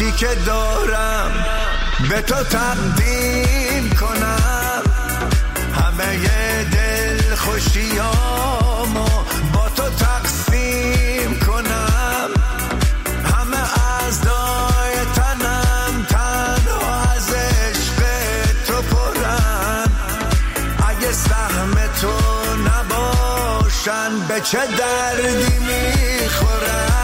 چی که دارم به تو تقدیم کنم، همه دل خوشیامو با تو تقسیم کنم، همه اعضای تنم تنها از عشق تو پرن، اگه سهم تو نباشن به چه دردی میخورن.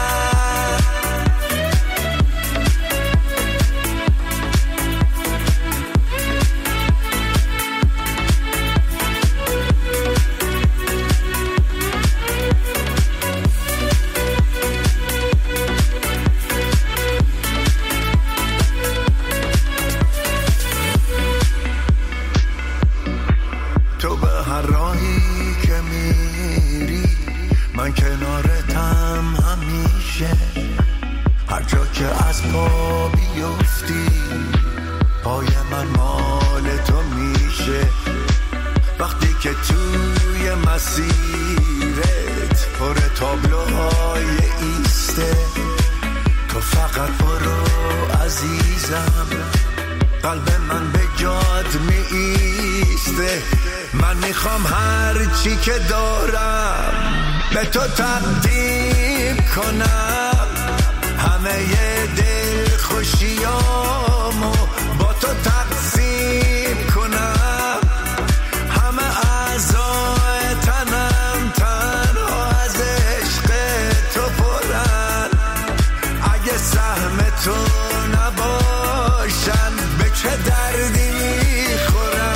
من کنارتم همیشه، هر جا که از پا بیفتی پای من مال تو میشه، وقتی که توی مسیرت پر تابلوهای ایسته، تو فقط برو عزیزم، قلب من به جات می ایسته، من میخوام هر چی که دارم به تو تقدیم کنم، همه دل خوشیامو با تو تقسیم کنم، همه اعضای تنم تنها از عشق تو پرن، اگه سهم تو نباشن به چه دردی میخورن.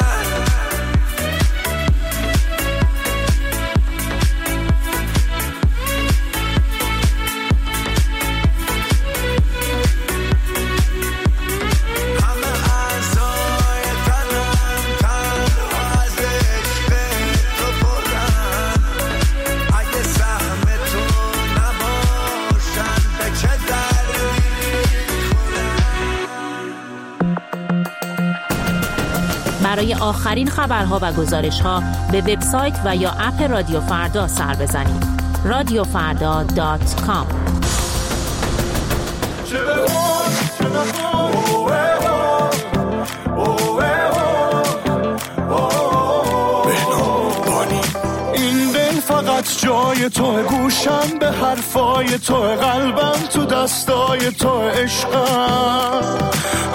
برای آخرین خبرها و گزارش‌ها به وبسایت و یا اپ رادیو فردا سر بزنید. radiofarda.com. این دل فقط جای تو، گوشم به حرفای تو، قلبم تو دستای تو، عشقم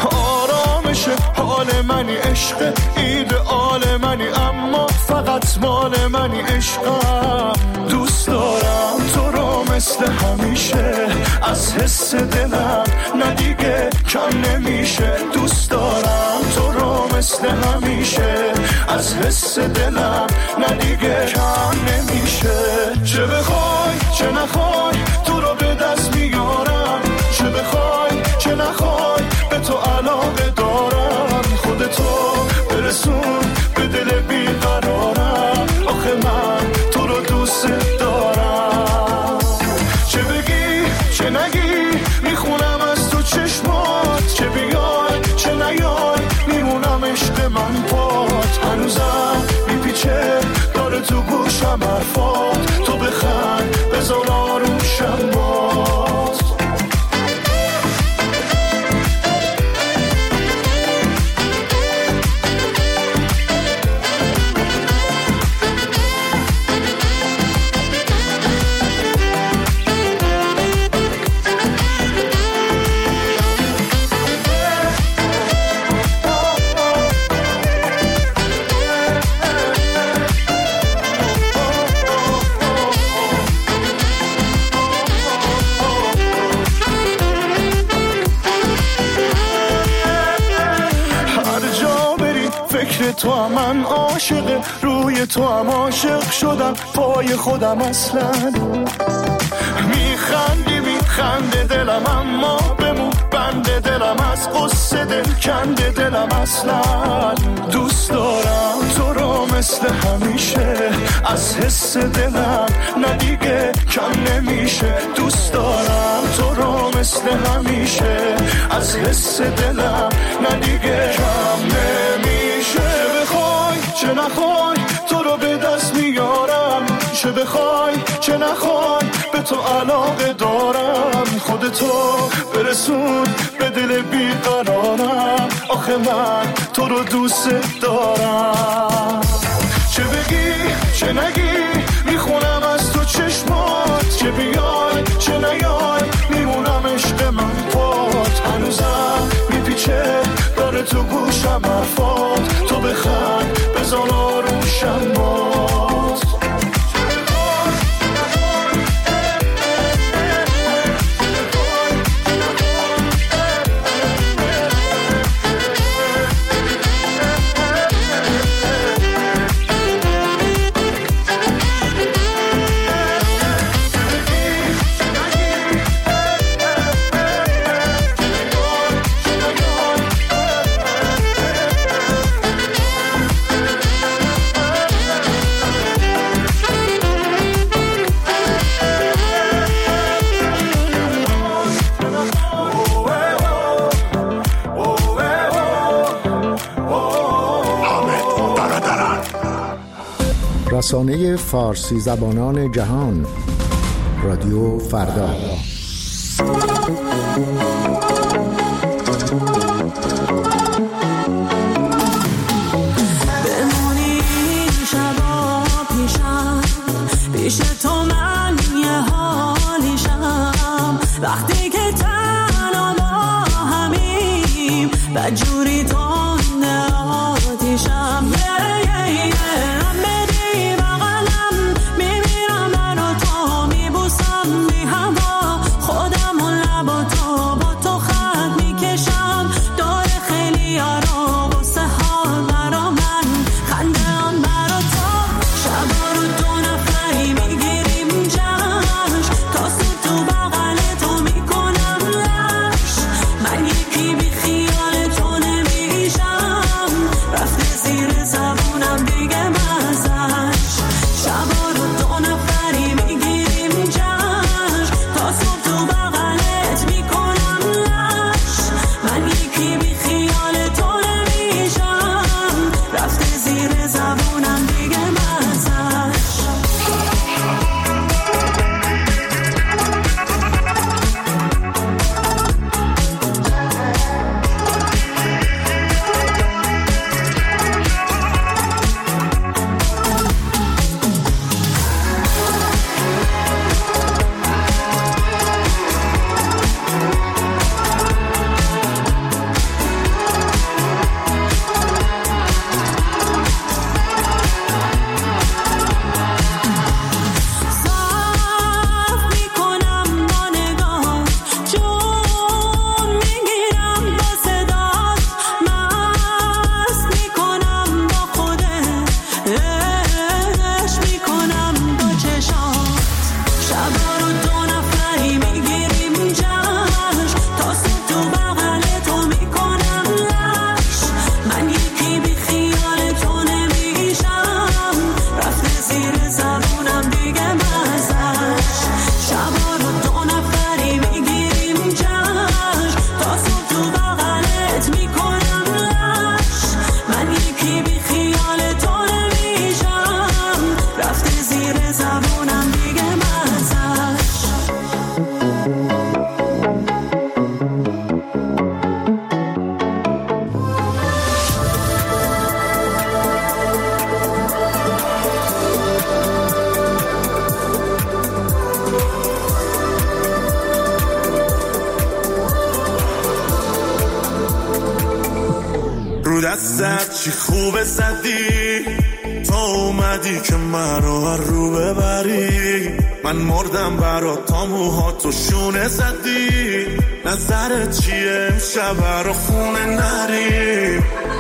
حال منی، عشق ایدئال منی، اما فقط مال منی، عشقم دوست دارم تو رو مثل همیشه، از حس دلم نه دیگه کم نمیشه، دوست دارم تو رو مثل همیشه، از حس دلم نه دیگه کم نمیشه، چه بخوای چه نخوای تو رو به دست میارم، چه بخوای چه نخوای به تو علاقه دارم، خودتو برسون به دل بیقرارم، آخه من تو رو دوست دارم، چه بگی چه نگی میخونم از تو چشمات، چه بیای چه نیای میمونم عشق من پات، هنوزم میپیچه داره تو گوشم حرفات، تو بخند بذار آروم شم بات. تو هم من عاشق، روی تو هم عاشق شدم، پای خودم اصلا میخنده دلم، اما بمون بنده دلم، از قصه دل کنده دلم، اصلا دوست دارم تو رو مثل همیشه، از حس دلم نه دیگه کم نمیشه، دوست دارم تو رو مثل همیشه، از حس دلم نه دیگه کم نمیشه، چه نخوای تو رو به دست میارم، چه بخوای چه نخوای به تو علاقه دارم، خودتو برسون به دل بیقرارم. آخه من تو رو دوست دارم، چه بگی چه نگی میخونم از تو چشمات، چه بیای چه نیای میمونم عشق من پات. هنوزم میپیچه داره تو گوشم حرفات، تو بخند بزن آروشم بات. رسانه فارسی زبانان جهان، رادیو فردا. بمونی شبا پیشم، پیش تو من یه حالیشم، وقتی که تنها با همیم بدجوری تنده آتیشم. دستت چی خوبه زدی، تو اومدی که من رو ببری. من مردم برات، تا موهاتو شونه زدی. نظرت چیه امشب رو خونه نری؟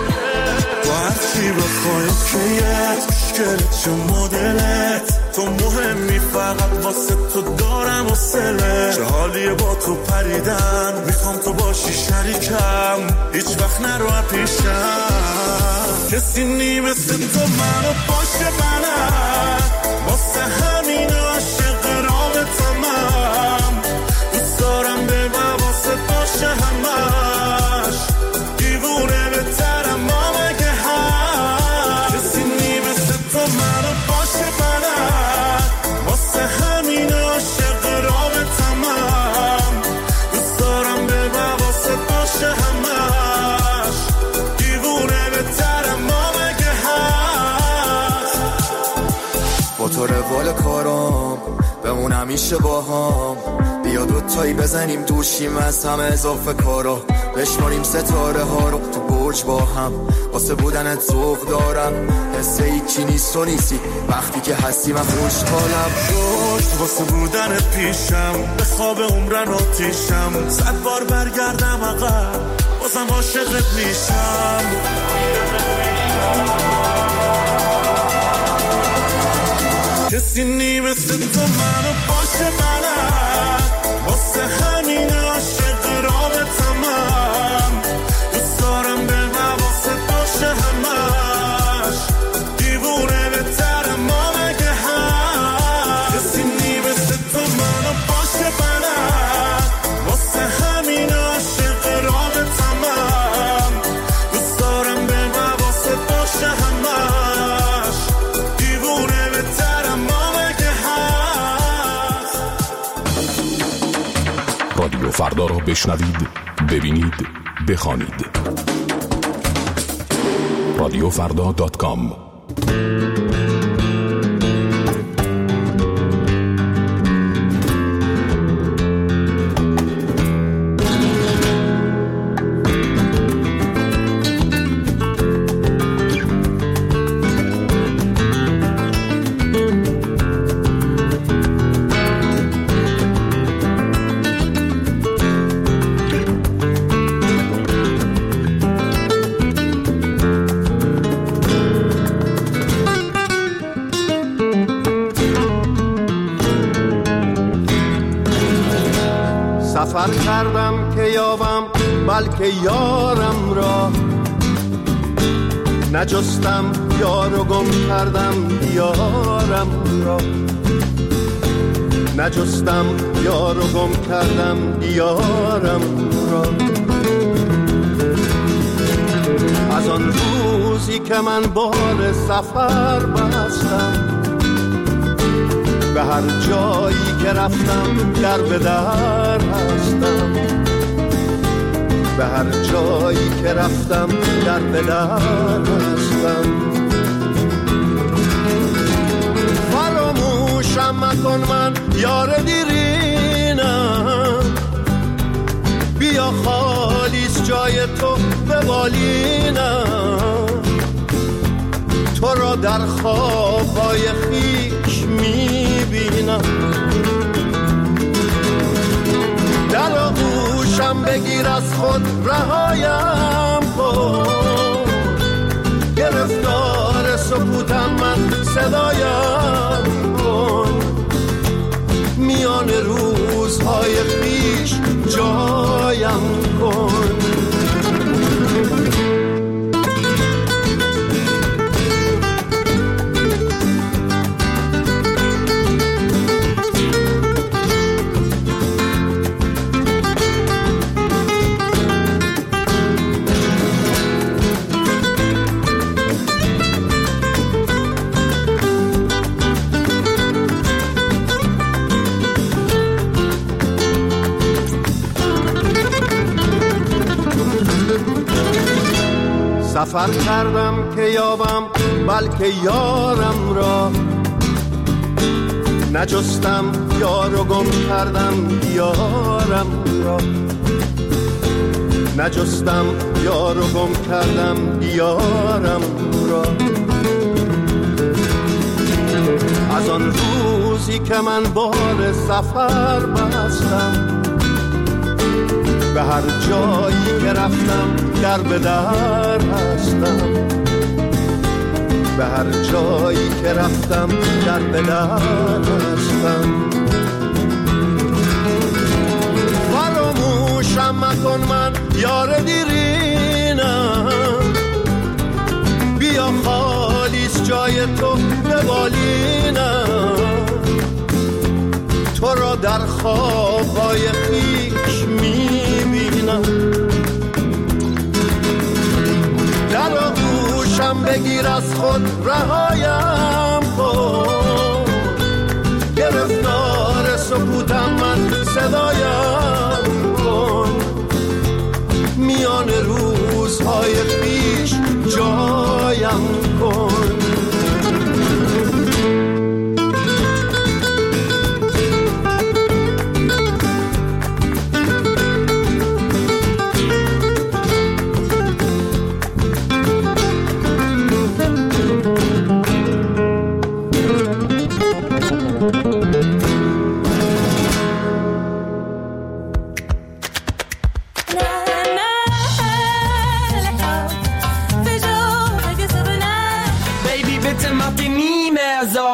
با هرچی بخوای کیت مشکلت چه مدلت، تو مهمی فقط واسه تو دارم و سله. چه حالیه با تو پریدن، میخوام تو باشی شریکم، هیچ وقت نرو پیشم. کسی نی مثل تو منو باشه بلد، واسه همین عاشق رابطمم. دوست دارم به واسه باشه همش، دیوونه بهترم ما مگه هست. کسی نی مثل تو منو باشه بلد، واسه همین عاشق برام بمون همیشه با هم. بیا دوتایی بزنیم دوشیم از همه اضافه کارا، بشماریم ستاره ها رو تو برج با هم. واسه بودنت ذوق دارم، حس هیچی نیست و نیستی وقتی که هستی. من خوشحالم شد واسه بودنت پیشم، به خواب عمرن آتیشم. 100 بار برگردم عقب بازم عاشقت میشم. کسی نی مثل تو منو باشه بلد، واسه همین عاشق رابطم من. دوست دارم به واسه باشه همش، دیوونه بهتر ما مگه هم. کسی نی مثل تو منو باشه بلد، واسه همین عاشق رابطم من. دوست دارم به واسه باشه همش، دیوونه بهتر ما مگه هم. رادیو فردا را بشنوید، ببینید، بخوانید. رادیوفردا.com. سفر کردم که یابم بلکه یارم را، نجستم یار و گم کردم یارم را. نجستم یار و گم کردم یارم را. از آن روزی که من بار سفر بستم، به هر جایی که رفتم در به در هستم. به هر جایی که رفتم در به در هستم. فراموشم مکن من یار دیرینم، بیا خالیست جای تو به بالینم. تو را در خوابهای خیش میبینم، در آغوشم بگیر از خود رهایم کن. گرفتار سکوتم من صدایم کن، میان روزهای خیش جایم کن. سفر کردم که یابم بلکه یارم را، نجستم یار و گم کردم یارم را. نجستم یار و گم کردم یارم را. از آن روزی که من بار سفر بستم، به هر جایی که رفتم در به در هستم. به هر جایی که رفتم در به در هستم. فراموشم مکن من یار دیرینم، بیا خالیست جای تو به بالینم. تو را در خوابهای خیش میبینم، در آغوشم بگیر از خود رهایم کن. گرفتار سکوتم من صدایم کن، میان روزهای خیش جایم کن.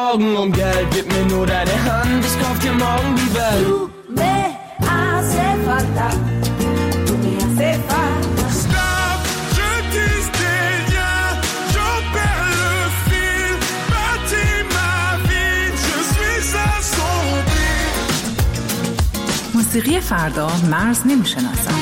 Augen und Geld, gib mir nur deine Hand, ich kauf dir morgen die Welt. Du me hace falta, tu me hace falta. Stop, je disais rien, j'en perds le fil. Bâtis ma vie, je suis assombri. موسیقی فردا مرز نمیشناسم.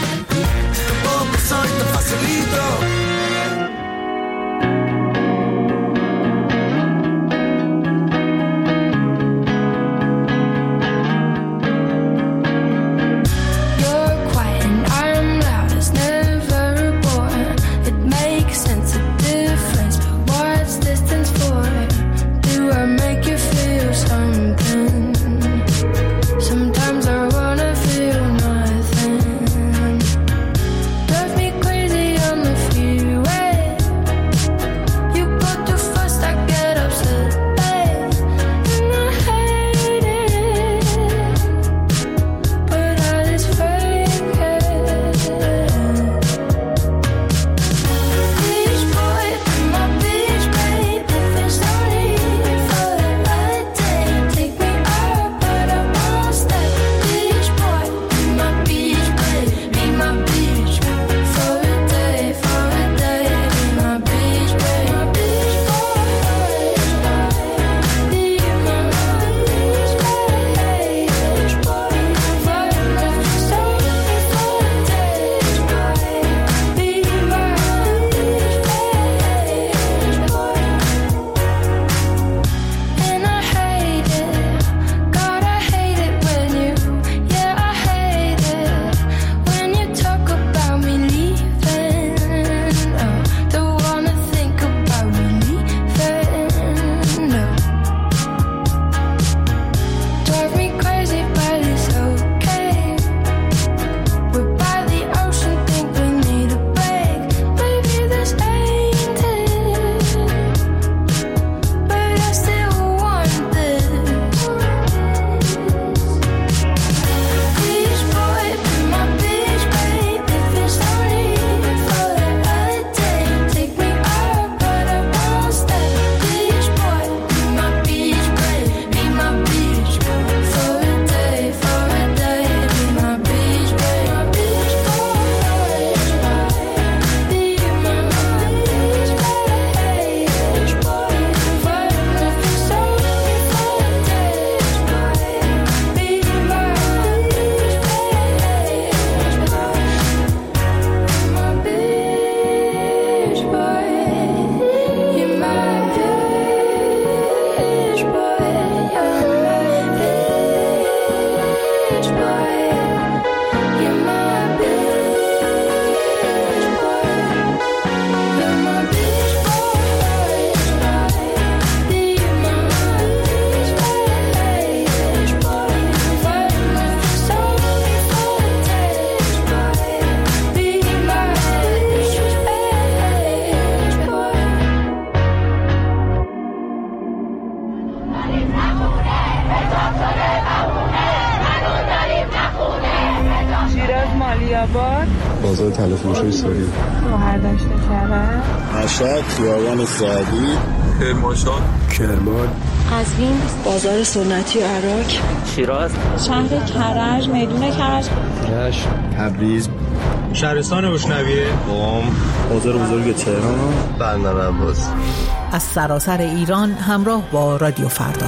بازار تلفروشی سوری برداشت کرد مشهد خیابان سعدی کرمانشاه کرمان قزوین بازار سنتی عراق شیراز شهر کرج میدون کرج رشت تبریز شهرستان اشنویه قم بازار بزرگ تهران بندر عباس از سراسر ایران همراه با رادیو فردا.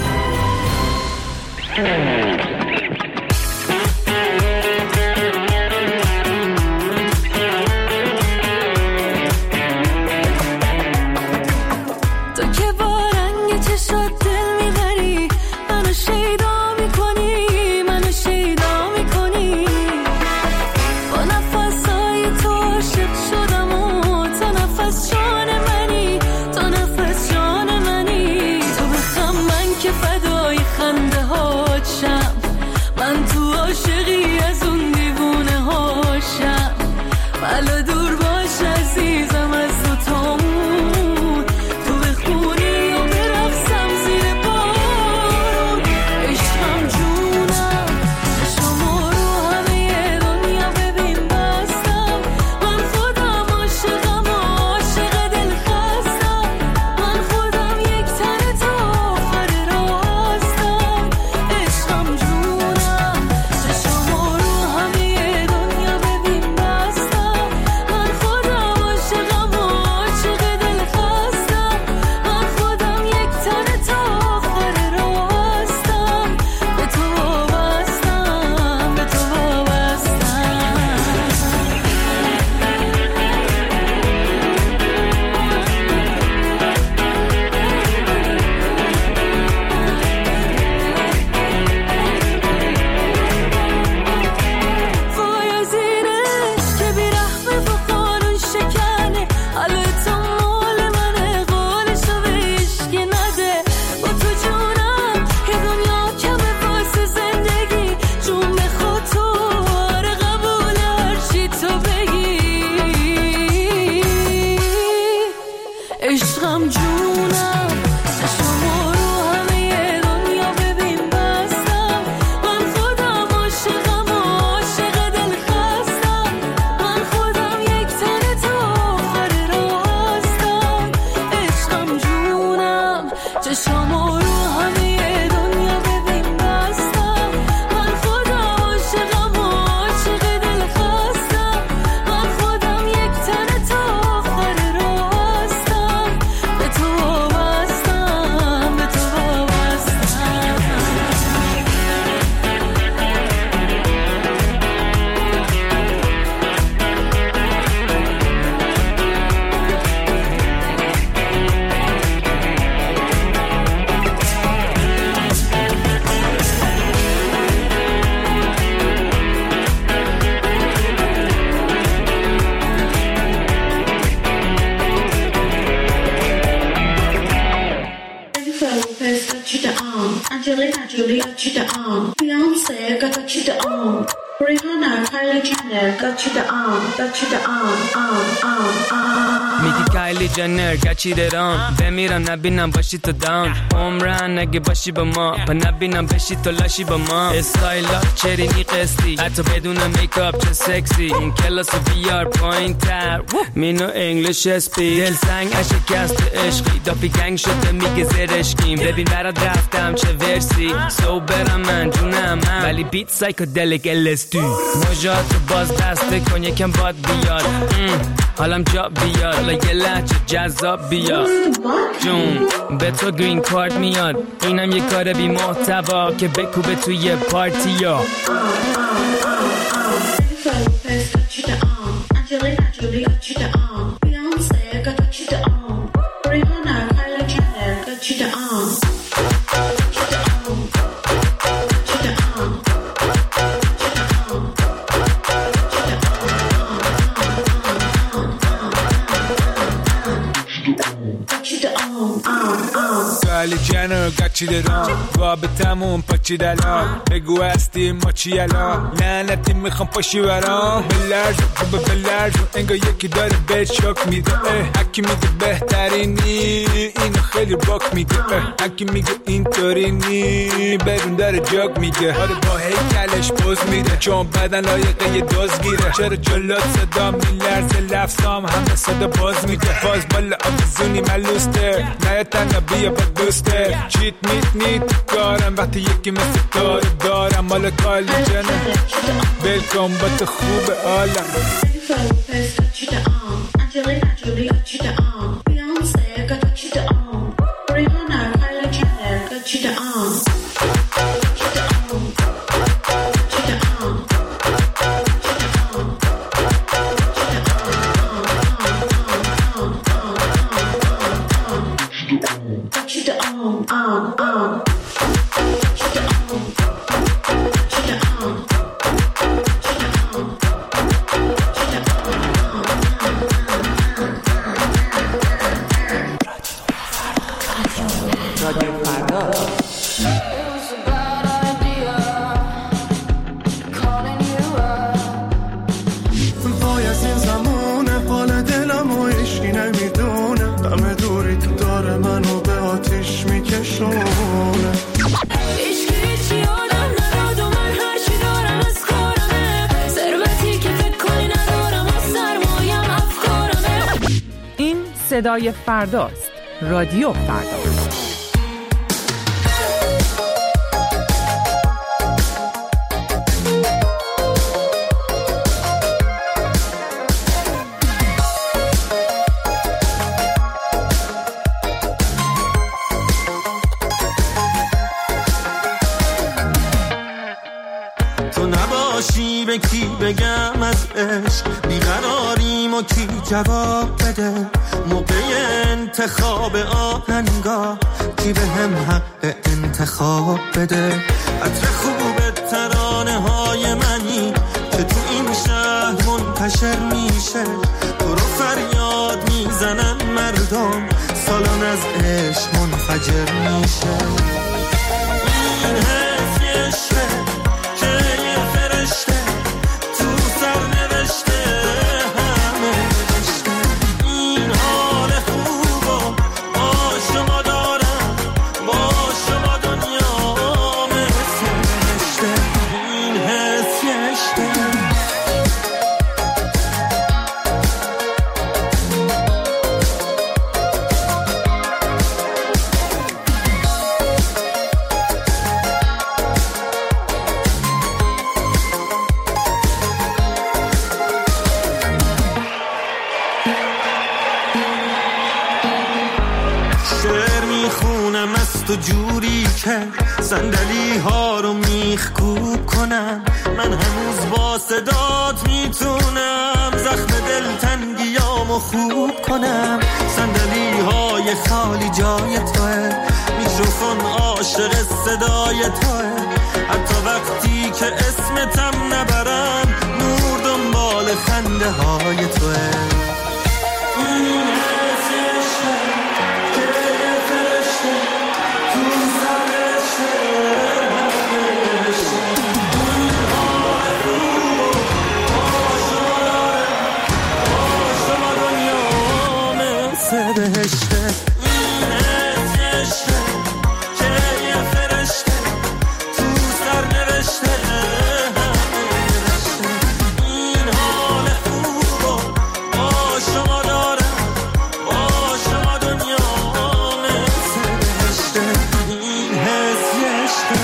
فدای خنده هات شد Angelina Jolie got you the Beyonce got you the Rihanna, Kylie Jenner got you the میگی کایلی جنر گچیده رام بمیرم نبینم باشی تو داون عمرن اگه باشی با ما پا نبینم بشی تو لاشی با ما استایلا چرینی قسطی حتی بدون میکاپ چه سکسی این کلاس بیار پایین تر مینو انگلیش اسپی دل سنگ اشکست عشقی دافی گنگ شده میگه زرشکیم ببین برات رفتم چه ورسی سو برم من جونم من ولی بیت سایکودلیک LSD مجات باز دسته کن یکم باد بیاد حالم جا بیاد حالا یه لحجه جذاب بیاد جون به تو گرین کارت میاد اینم یه کار بی محتوا که بکوبه توی پارتی ها Angelina Jolie got you the Beyonce got you the Rihanna, Kylie Jenner got you the Kylie Jenner گچیده رام رابطمون پاچیده الان بگو هستی ما چی الان لعنتی میخوام پاشی برام بلرز انگار یکی داره بهت شاک میده هکی میگه بهترینی اینو خیلی باک میگه هکی میگه اینطوری نی بدون داره جاگ میگه آره با هیکلش پوز میده چون بدن لایقه یه دوز گیره چرا جلات صدا میلرزه لفظام همه صدا باز میده باز بالا آبزونی ملوسته نه تنها بیا با دوسته چیت میت نیت کارم وقتی یکی مثل تو دارم مال کالی جنه بلکن با تو خوب عالم Angelina Jolie got you the Beyonce got you the Rihanna, Kylie Jenner got you the صدای فرداست. رادیو فردا. تو نباشی به کی بگم از عشق بیقراریم و کی جواب بده موقع انتخاب آهنگا کی به هم حق انتخاب بده عطر خوب ترانه های منی که تو این شهر منتشر میشه تو رو فریاد میزنن مردم سالن از عشق منفجر میشه این حس یه عشقه که یه فرشته تو سر نوشته همه نوشته این حال خوبا با شما دارم با شما دنیا مثل نوشته این حس یه عشقه تو جوری که صندلی ها رو میخکوب کنم من هنوز با صدات میتونم زخم دلتنگیامو خوب کنم صندلی های خالی جای توه میکروفون عاشق صدای توه حتی وقتی که اسمتم نبرم نور دنبال خنده های توه بهشته عشقه که یه فرشته تو سر نوشته این حال خوبا با شما دارم با شما دنیا مثل بهشته این حسی عشقه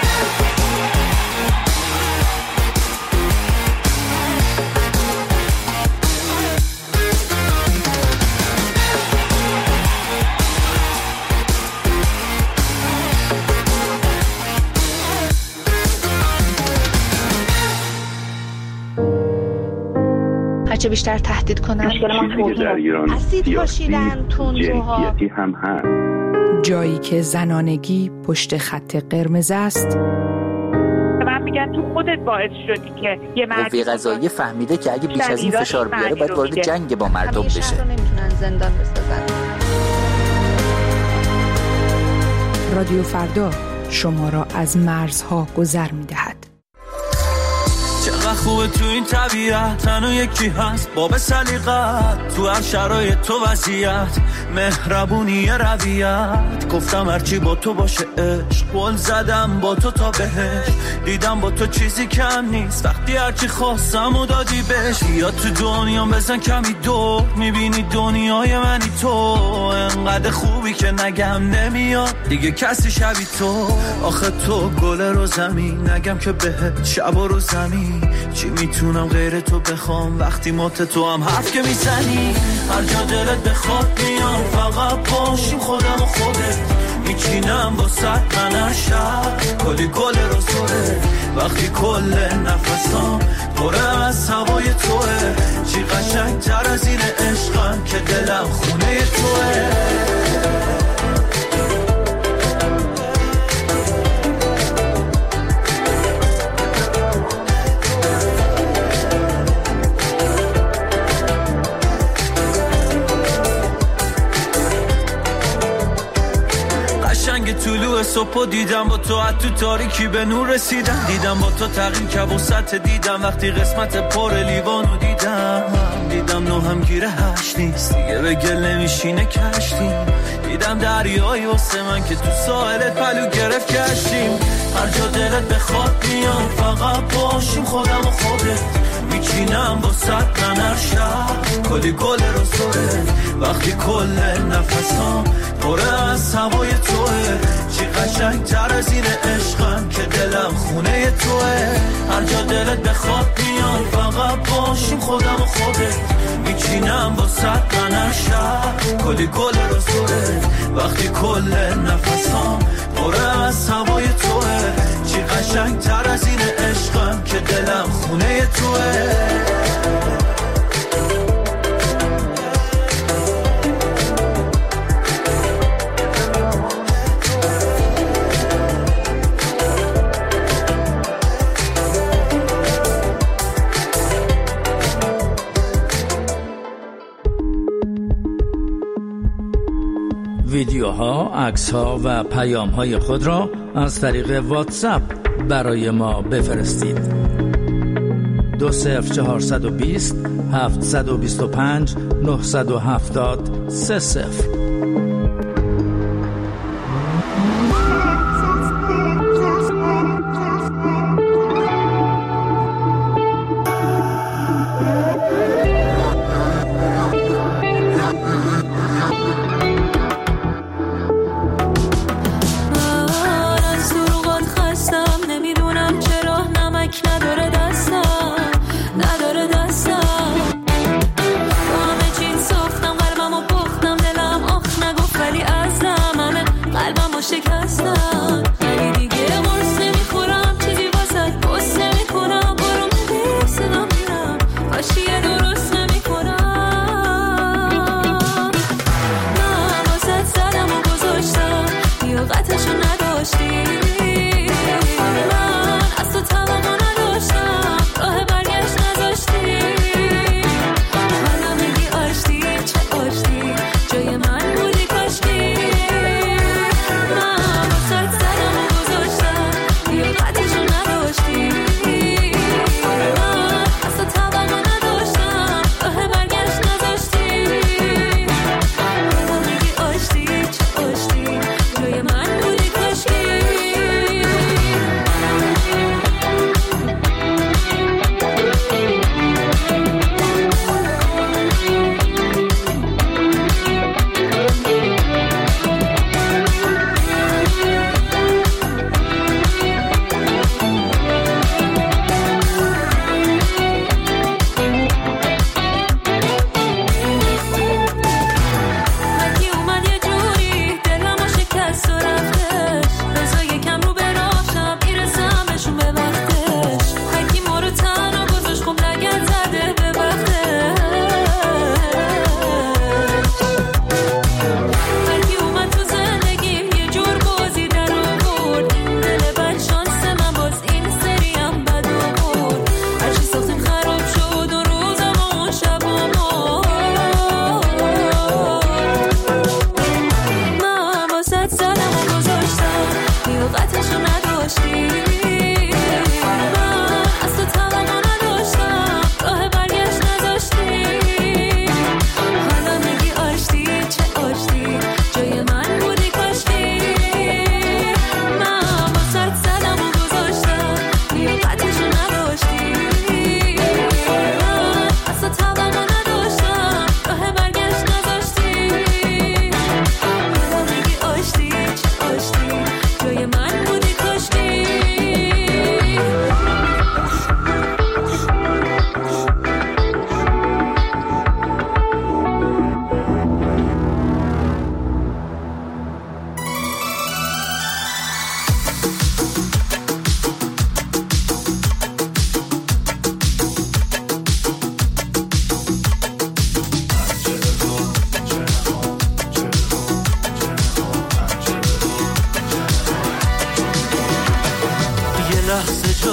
هرچه بیشتر تهدید کنن اسید پاشیدن تندروها هم هست. جایی که زنانگی پشت خط قرمز است. من میگن تو خودت باعث شدی که یه قوه قضاییه فهمیده که اگه بیش از این فشار بیاره باید وارد جنگ با مردم بشه. نمیتونن زندان بسازن. رادیو فردا شما را از مرزها گذر میدهد. چقدر خوبه تو این طبیعت تنو یکی هست باب سلیقت تو هر شرایط تو وضعیت مهربونی رویت گفتم هرچی با تو باشه عشق قول زدم با تو تا بهش دیدم با تو چیزی کم نیست وقتی هرچی خواستم و دادی بهش یا تو دنیا بزن کمی دور میبینی دنیای منی تو انقدر خوبی که نگم نمیاد دیگه کسی شبی تو آخه تو گل رو زمین نگم که بهت شب و رو زمین چی میتونم غیر تو بخوام وقتی مات تو هم حرف که میزنی هر جا دلت بخواد میام فقط باشیم خودم و خودت میچینم با ست من شب کلی گل رو زوره وقتی کل نفسام پره از هوای توه چی قشنگ تر از این عشقم که دلم خونه توه طلوع صبح دیدم با تو تو تاریکی به نور رسیدم دیدم با تو تغییر که وسط دیدم وقتی قسمت پر لیوانو دیدم نو هم گیره هش نیست دیگه به گل نمیشینه کشتیم دیدم دریایی واسه من که تو ساحلت پلو گرفت کشتیم هر جا دلت بخواد میام فقط باشیم خودم و خودت میچینم با ست من هر شب کلی گل رو سوره وقتی کل نفسام پره از هوای توه چی قشنگ تر از این عشقم که دلم خونه توه هر جا دلت بخواد میام فقط باشیم خودم و خودت میچینم با ست من هر شب کلی گل رو سوره وقتی کل نفسام پره از هوای توه چی قشنگ تر از این عشقم که دلم خونه توه ویدیوها، عکس‌ها و پیام‌های خود را از طریق واتساپ برای ما بفرستید. 20420 725 970 30. همه چین ساختم قلبم و پختم دلم آخ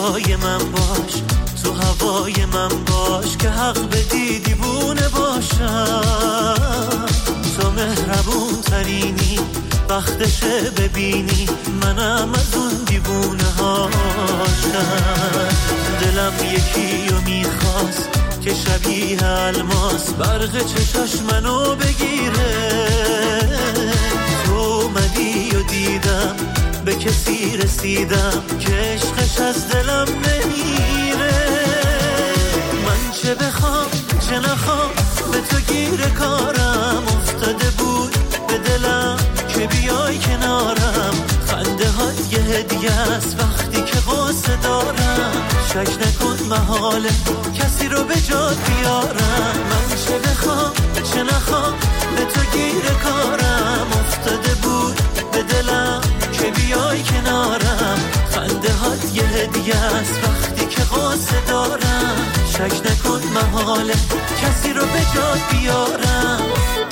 جای من باش، تو هوای من باش که حق بدی دیوونه باشم. تو مهربون ترینی، وقتشه ببینی منم از اون دیوونه هاشم. دلم یکی رو میخواست که شبیه الماس برق چشاش منو بگیره. تو اومدی و دیدم به کسی رسیدم که عشقش از دلم نمیره. من چه بخوام چه نخوام به تو گیر کارم افتاده بود به دلم که بیای کنارم. خنده هات یه هدیه است وقتی که غصه دارم. شک نکن محاله کسی رو به جات بیارم. من چه بخوام چه نخوام به تو گیر کارم افتاده بود به دلم که بیای کنارم. خنده هات یه هدیه است وقتی که غصه دارم. شک نکن محاله کسی رو به جات بیارم.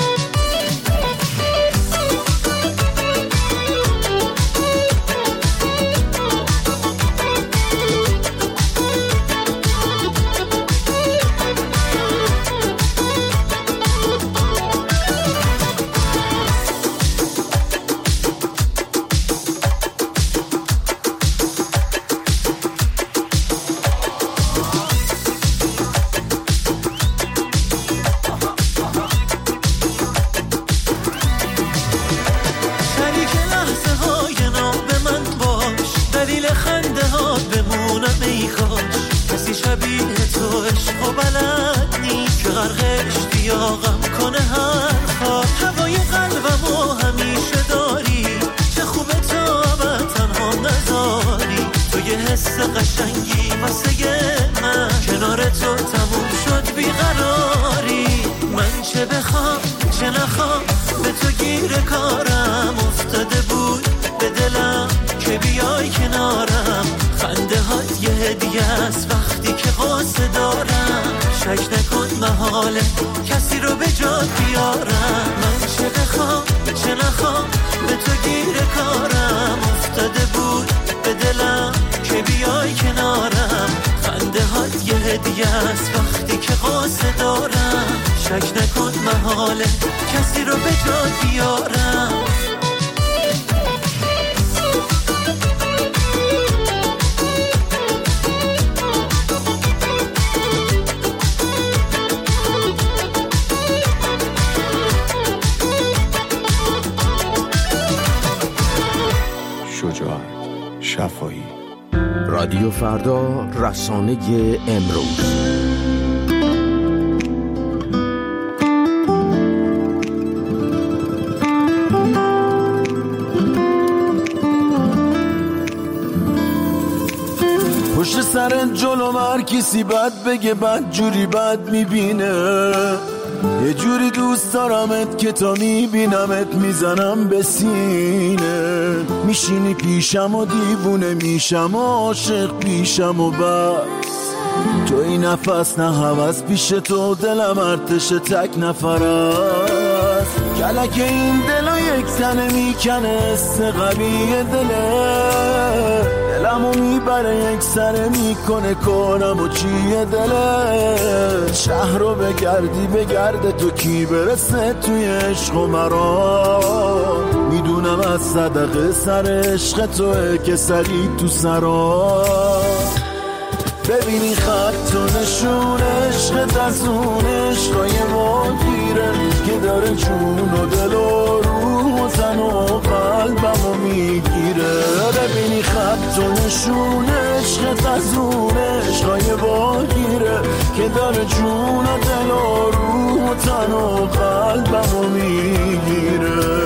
کسی رو به جات بیارم. من چه بخوام چه نخوام به تو گیر کارم افتاده بود به دلم که بیای کنارم. خنده هات یه هدیه است وقتی که غصه دارم. شک نکن محاله کسی رو به جات بیارم. شفایی. رادیو فردا، رسانه امروز. پشت سر جلو هر کسی بد بگه بد جوری بد میبینه. یه جوری دوست دارمت که تا میبینمت میزنم به سینه. میشینی پیشم و دیوونه میشم و عاشق پیشم و بس. تو این نفس نه هوس پیش تو دلم ارتش تک نفر است. کلک این دلو یک تنه میکنه است قویه دله. دلمو میبره یک سره میکنه کنم و چیه دله. شهر رو بگردی بگرده تو کی برسه توی عشق و مرا. میدونم از صدقه سر عشق توه که سری تو سرا. ببینی خط و نشون عشقت از اون عشقای ما گیره که داره جون و دل و روح و تن و قلبمو میگیره. ببینی خط و نشون عشقت از اون عشقای ما گیره که داره جون و دل و روح و تن و قلبمو میگیره.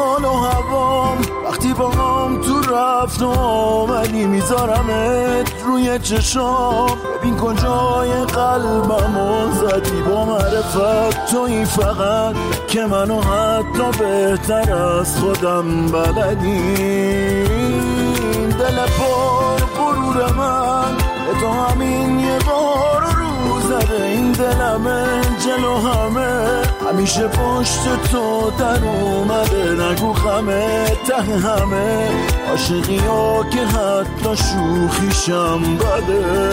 رفت و آمدی میذارمت روی توی چشام، ببین کجای قلبمو زدی با معرفت توی فقط که منو حتی بهتر از خودم بلدی. دل پر غرور من به تو همین یه بار رو زده، این دلمه جلو همه همیشه پشت تو در اومده. نگو خمه ته همه عاشقی ها که حتی شوخیشم بده.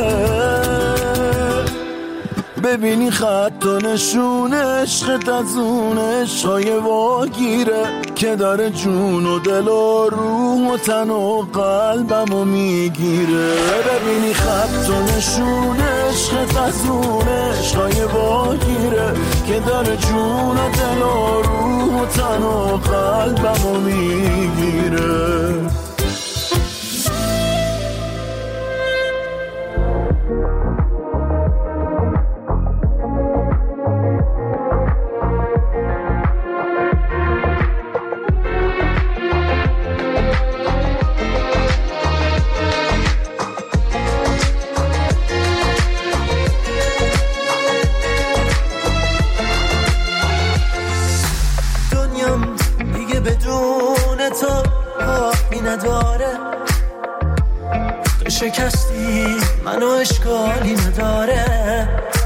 ببینی خط و نشون عشقت از اون عشقای واگیره که داره جون و دل و روح و تن و قلبمو میگیره. ببینی خط و نشون عشقت از اون عشقای واگیره که داره جون و دل و روح و تن و قلبمو میگیره. شکستی منو اشکالی نداره،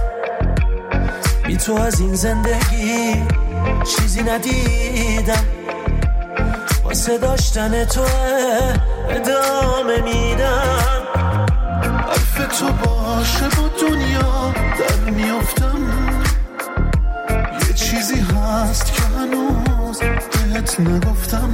بی تو از این زندگی چیزی ندیدم، واسه داشتن تو ادامه میدم. حرف تو باشه با دنیا در میافتم، یه چیزی هست که هنوز بهت نگفتم.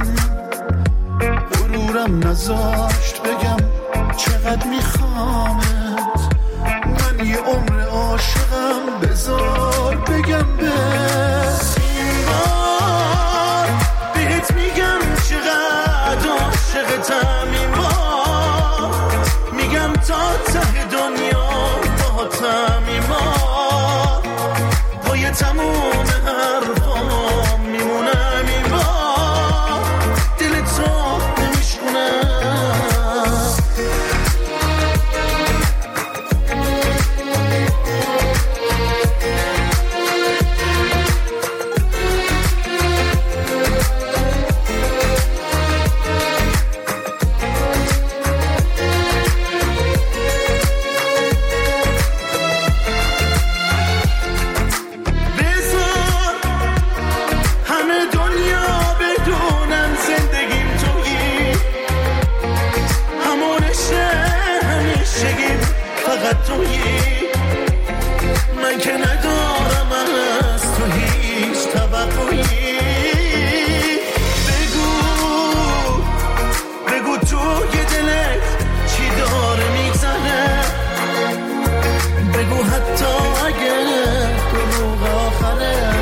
غرورم نذاشت بگم چقدر میخوامت، من یه عمر عاشقم، بذار بگم به این بار بهت میگم چقدر عاشقتم. این بار میگم تا ته دنیا باهاتم. این بار پای تموم حرفام میمونم. این بار دل تو نمیشونم. من که ندارم از تو هیچ توقعی. بگو تو یه دلت چی داره میگذره، بگو حتی اگه دروغ آخره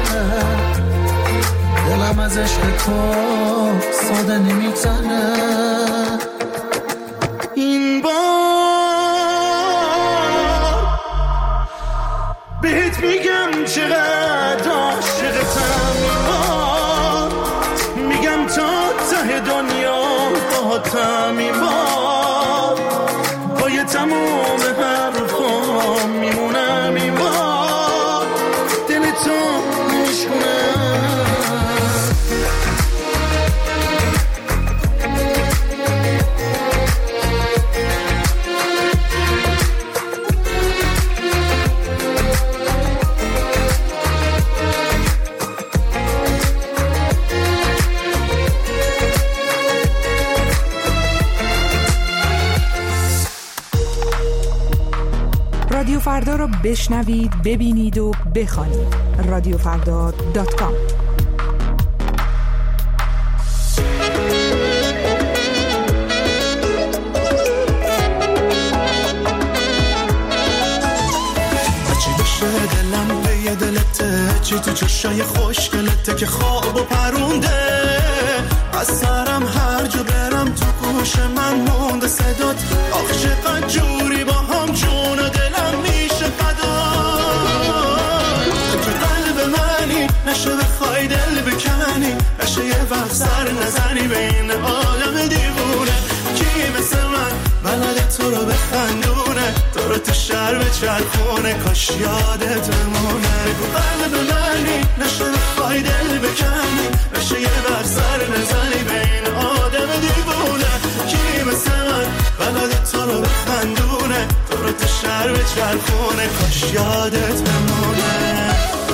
دلم از عشق تو ساده نمیگذره. این بار بهت میگم چقدر عاشقتم. این بار میگم تا ته دنیا باهاتم. این بار پای تموم حرفام میمونم. این بار دل تو نمیشونم. رادیو فردا رو بشنوید، ببینید و بخوانید. رادیوفردا.com. دلم به یه دلته، چی تو چشای خوشگلته که خواب و پرونده. از سرم هر جا برم تو گوش من مونده صدات. آخ چقدر جوری با هم جون و دلم میشه فدا. تو قلب منی نشه بخوای دل بکنی، نشه یه وقت سر نزنی بین عالم دیوونه. کی مثل من بلد تو رو بخند شهر به چرخونه کاش یادت بمونه. بگو قلب منی نشه بخوای دل بکنی، نشه یه بر سر نزنی بین آدم دیوونه. کی مثل من بلد تو رو بخندونه، تو رو تو شهر به چرخونه کاش یادت بمونه.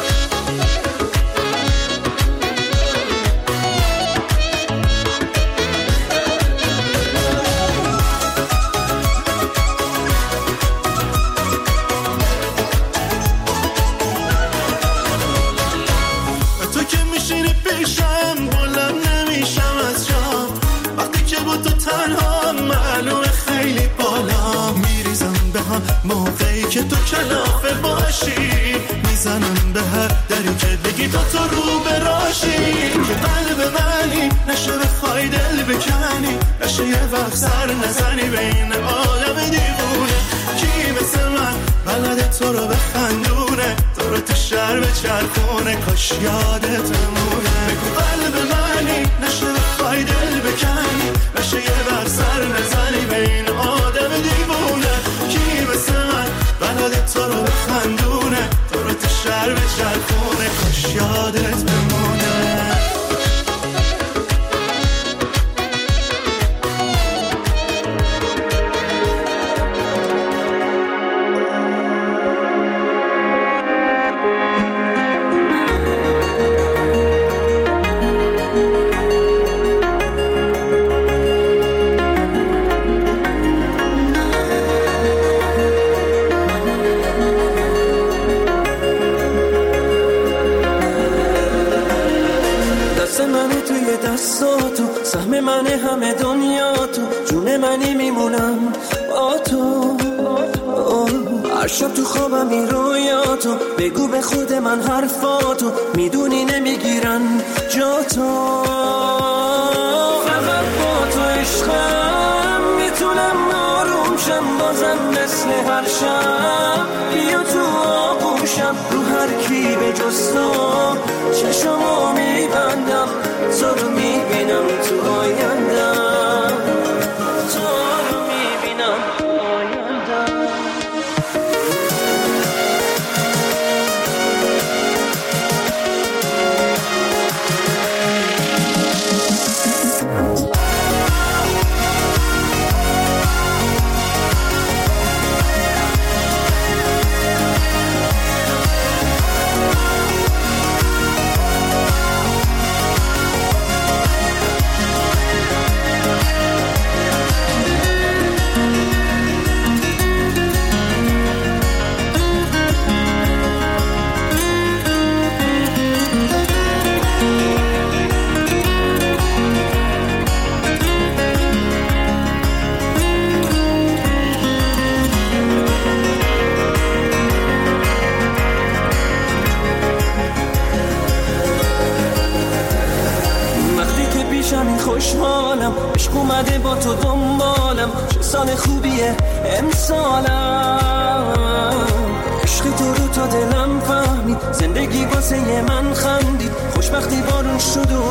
موقعی که تو کلافه باشی میزنم به هر دری که بگی تا تو رو براشی. که قلب منی نشه بخوای دل بکنی، نشه یه وقت سر نزنی بین عالم دیوونه. کی مثل من بلد تو رو بخندونه، تو رو تو شهر به چرخونه کاش یادت بمونه. بگو قلب منی نشه بخوای دل بکنی، نشه یه وقت سر نزنی بین آدم دیوونه. کی مثل من بلد تو رو بخندونه، تو رو تو شهر به چرخونه کاش یادت بمونه. سهم من همه دنیا تو، جون منی میمونم با تو. هر شب تو خوابم این رویاتو، بگو به خود من حرفاتو، میدونی نمیگیرن جا تو. فقط با تو عشقم میتونم آروم شم، بازم مثل هر شب بیا تو آغوشم. رو هر کی به جز تو چشمو میبندم، تو رو میبینم تو آیندم، تو رو میبینم تو آیندم. خوشحالم عشق اومده با تو دنبالم، چه سال خوبیه امسالم. عشق تو رو تا دلم فهمید، زندگی واسه من خندید، خوشبختی بارون شد و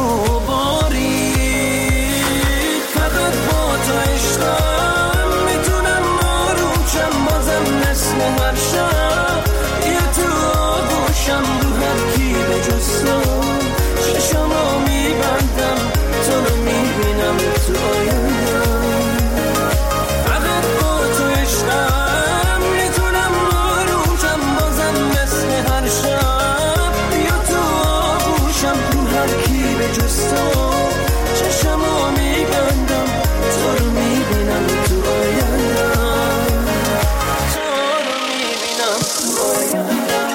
بارید. فقط با تو عشقم میتونم آروم شم، بازم مثل هر شب یه تو آغوشم. رو هر کی به جز تو چشمو میبندم، تو رو میبینم تو آیندم. فقط با تو عشقم میتونم آروم شم، بازم مثل هر شب بیا تو آغوشم. رو هر کی به جز تو چشمو میبندم، تو رو میبینم تو آیندم، تو رو میبینم تو آیندم.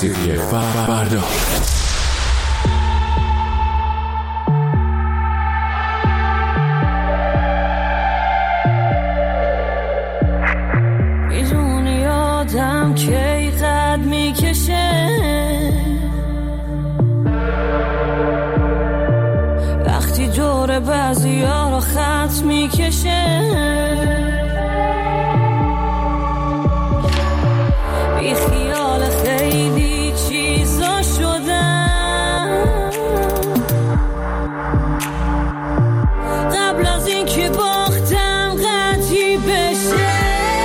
موسیقی فردا. میدونی آدم کی قد میکشه وقتی دور بعضی ها رو خط میکشه بی خیال خیلی چیزا شدم قبل از این که باختم قطعی بشه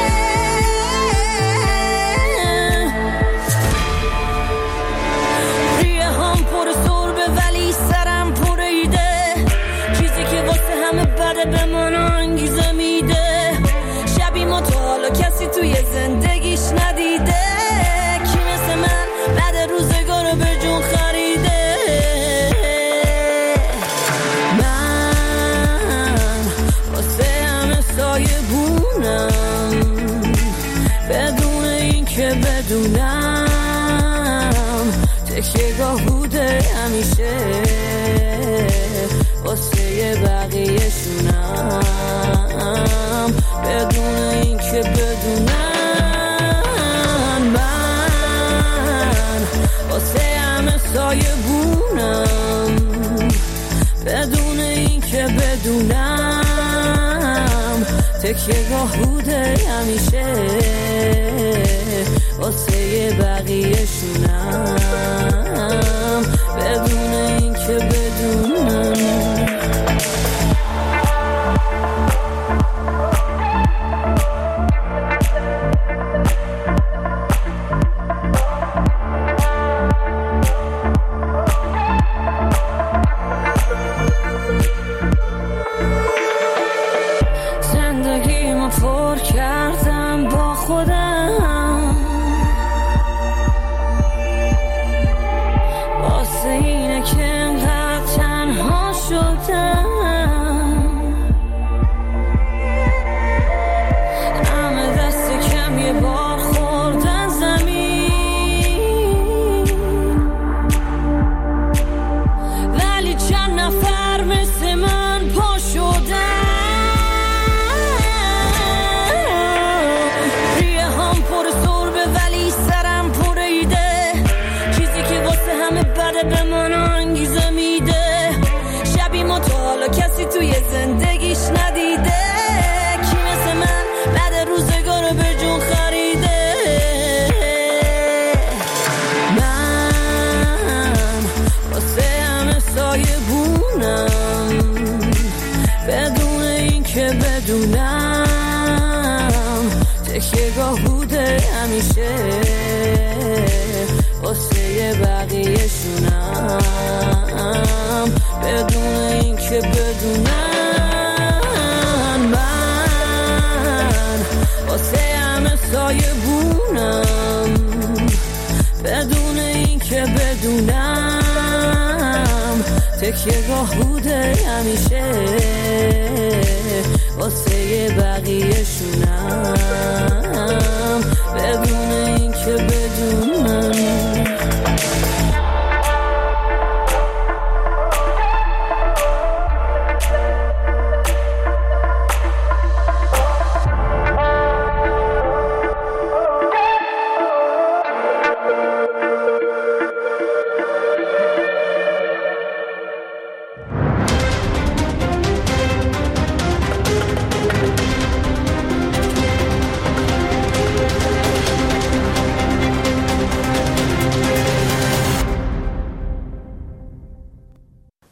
ریه هم پر سربه ولی سرم پر ایده چیزی که واسه همه بده به من انگیزه میده شبی ما تو حالا کسی توی زندگیش ندیده کی مثل من بعد روزگار رو به جون خریده من واسه همه سایه بونم بدون این که بدونم تکیه‌گاه بوده همیشه واسه بقیه شونم بدون این که بدونم من واسه همه سایه بونم بدون این که بدونم تکیه‌گاه بوده همیشه واسه بقیه شونم بدون این که بدونم زندگیمو پر کردم با خودم واسه اینه که انقدر تنها شدم همه دست کم یه بار خوردن زمین ولی چند نفر مثل من پا شدن ریه هم پر سربه ولی سرم پر ایده چیزی که واسه همه بده به من انگیزه میده شبی ما تو حالا کسی توی زندگیش ندیده کی مثل من بعد روزگار رو به جون خریده من واسه همه سایه بونم بدون این که بدونم تکیه‌گاه بوده همیشه واسه بقیه شونم بدون این که بدونم من واسه همه سایه بونم بدون این که بدونم تکیه‌گاه بوده همیشه واسه بقیه شونم بدون این که